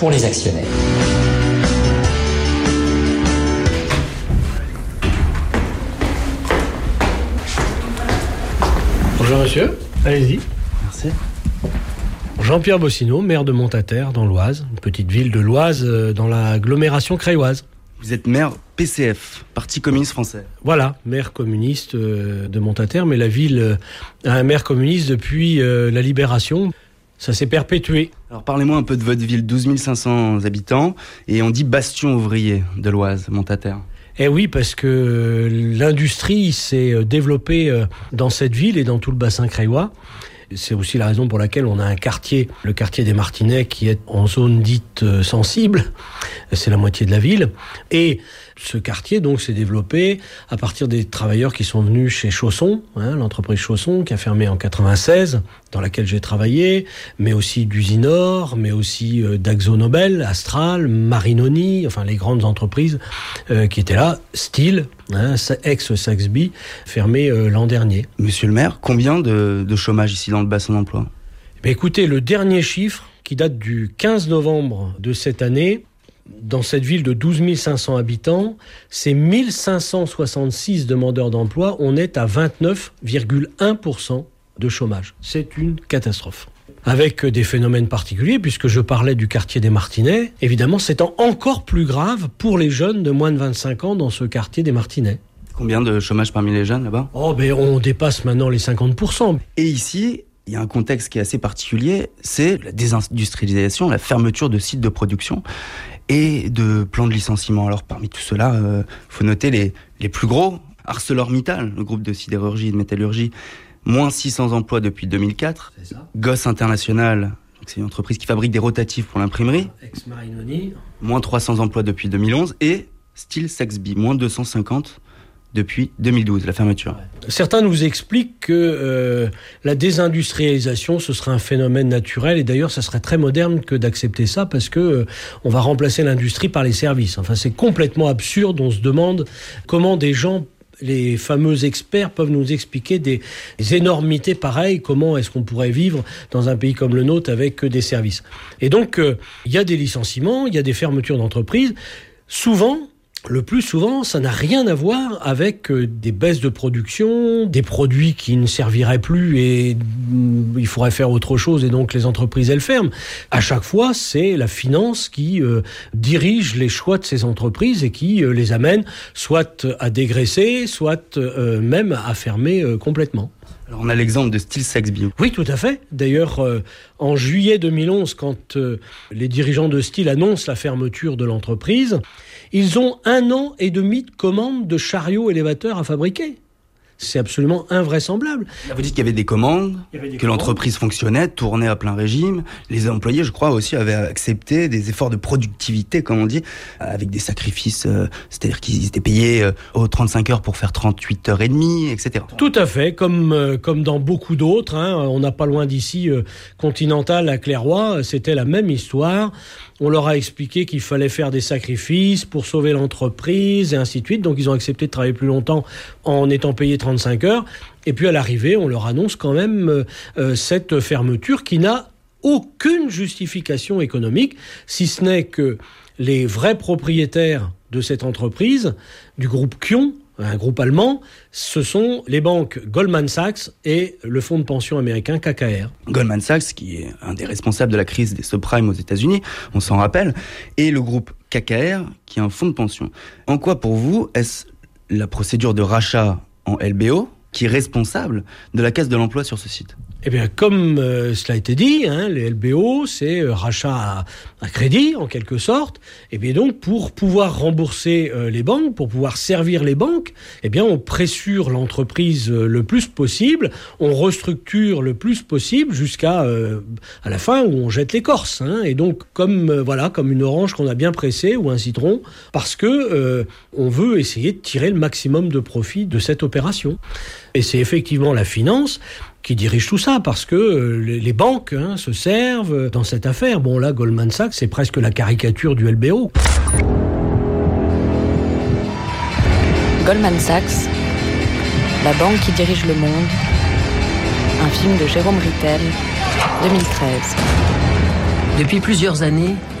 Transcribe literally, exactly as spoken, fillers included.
pour les actionnaires. Bonjour monsieur, allez-y. Merci. Jean-Pierre Bossineau, maire de Montataire, dans l'Oise, une petite ville de l'Oise, dans l'agglomération crailloise. Vous êtes maire P C F, Parti communiste français. Voilà, maire communiste de Montataire, mais la ville a un maire communiste depuis la Libération. Ça s'est perpétué. Alors parlez-moi un peu de votre ville, douze mille cinq cents habitants, et on dit bastion ouvrier de l'Oise, Montataire. Eh oui, parce que l'industrie s'est développée dans cette ville et dans tout le bassin craillois. C'est aussi la raison pour laquelle on a un quartier, le quartier des Martinets, qui est en zone dite sensible. C'est la moitié de la ville. Et ce quartier, donc, s'est développé à partir des travailleurs qui sont venus chez Chausson, hein, l'entreprise Chausson, qui a fermé en quatre-vingt-seize, dans laquelle j'ai travaillé, mais aussi d'Usinor, mais aussi euh, d'Akzo Nobel, Astral, Marinoni, enfin, les grandes entreprises euh, qui étaient là. Steel, hein, ex-Saxby, fermé euh, l'an dernier. Monsieur le maire, combien de, de chômage ici dans le bassin d'emploi ? Ben écoutez, le dernier chiffre, qui date du quinze novembre de cette année, dans cette ville de douze mille cinq cents habitants, c'est mille cinq cent soixante-six demandeurs d'emploi. On est à vingt-neuf virgule un pour cent de chômage. C'est une catastrophe. Avec des phénomènes particuliers, puisque je parlais du quartier des Martinets, évidemment, c'est encore plus grave pour les jeunes de moins de vingt-cinq ans dans ce quartier des Martinets. Combien de chômage parmi les jeunes là-bas ? Oh, ben on dépasse maintenant les cinquante pour cent. Et ici, il y a un contexte qui est assez particulier, c'est la désindustrialisation, la fermeture de sites de production et de plans de licenciement. Alors parmi tout cela, il euh, faut noter les, les plus gros. ArcelorMittal, le groupe de sidérurgie et de métallurgie, moins six cents emplois depuis deux mille quatre. C'est ça. Goss International, donc c'est une entreprise qui fabrique des rotatifs pour l'imprimerie. Ex-Marinoni. Moins trois cents emplois depuis deux mille onze. Et Steel Saxby, moins deux cent cinquante depuis deux mille douze, la fermeture. Certains nous expliquent que euh, la désindustrialisation, ce serait un phénomène naturel, et d'ailleurs, ça serait très moderne que d'accepter ça, parce que euh, on va remplacer l'industrie par les services. Enfin, c'est complètement absurde. On se demande comment des gens, les fameux experts, peuvent nous expliquer des, des énormités pareilles. Comment est-ce qu'on pourrait vivre dans un pays comme le nôtre avec que des services ? Et donc, il euh, y a des licenciements, il y a des fermetures d'entreprises. Souvent, le plus souvent, ça n'a rien à voir avec des baisses de production, des produits qui ne serviraient plus et il faudrait faire autre chose et donc les entreprises, elles ferment. À chaque fois, c'est la finance qui euh, dirige les choix de ces entreprises et qui euh, les amène soit à dégraisser, soit euh, même à fermer euh, complètement. Alors on a l'exemple de Steel Saxby. Oui, tout à fait. D'ailleurs, euh, en juillet deux mille onze, quand euh, les dirigeants de Steel annoncent la fermeture de l'entreprise, ils ont un an et demi de commandes de chariots élévateurs à fabriquer. C'est absolument invraisemblable. Là, vous dites qu'il y avait des commandes, avait des que commandes. L'entreprise fonctionnait, tournait à plein régime. Les employés, je crois, aussi avaient accepté des efforts de productivité, comme on dit, avec des sacrifices. Euh, c'est-à-dire qu'ils étaient payés euh, aux trente-cinq heures pour faire trente-huit heures et demie, et cetera. Tout à fait, comme, euh, comme dans beaucoup d'autres. Hein. On n'a pas loin d'ici, euh, Continental à Clairoy, c'était la même histoire. On leur a expliqué qu'il fallait faire des sacrifices pour sauver l'entreprise et ainsi de suite. Donc ils ont accepté de travailler plus longtemps en étant payés trente-cinq heures. Et puis à l'arrivée, on leur annonce quand même euh, cette fermeture qui n'a aucune justification économique, si ce n'est que les vrais propriétaires de cette entreprise, du groupe Kion, un groupe allemand, ce sont les banques Goldman Sachs et le fonds de pension américain K K R. Goldman Sachs, qui est un des responsables de la crise des subprimes aux États-Unis, on s'en rappelle, et le groupe K K R, qui est un fonds de pension. En quoi, pour vous, est-ce la procédure de rachat en L B O qui est responsable de la casse de l'emploi sur ce site ? Eh bien, comme euh, cela a été dit, hein, les L B O, c'est euh, rachat à, à crédit, en quelque sorte. Et bien donc, pour pouvoir rembourser euh, les banques, pour pouvoir servir les banques, eh bien, on pressure l'entreprise euh, le plus possible, on restructure le plus possible jusqu'à euh, à la fin où on jette l'écorce. Hein. Et donc, comme euh, voilà, comme une orange qu'on a bien pressée ou un citron, parce que euh, on veut essayer de tirer le maximum de profit de cette opération. Et c'est effectivement la finance qui dirige tout ça, parce que euh, les banques hein, se servent dans cette affaire. Bon là, Goldman Sachs, c'est presque la caricature du L B O. Goldman Sachs, la banque qui dirige le monde, un film de Jérôme Rittel, deux mille treize. Depuis plusieurs années,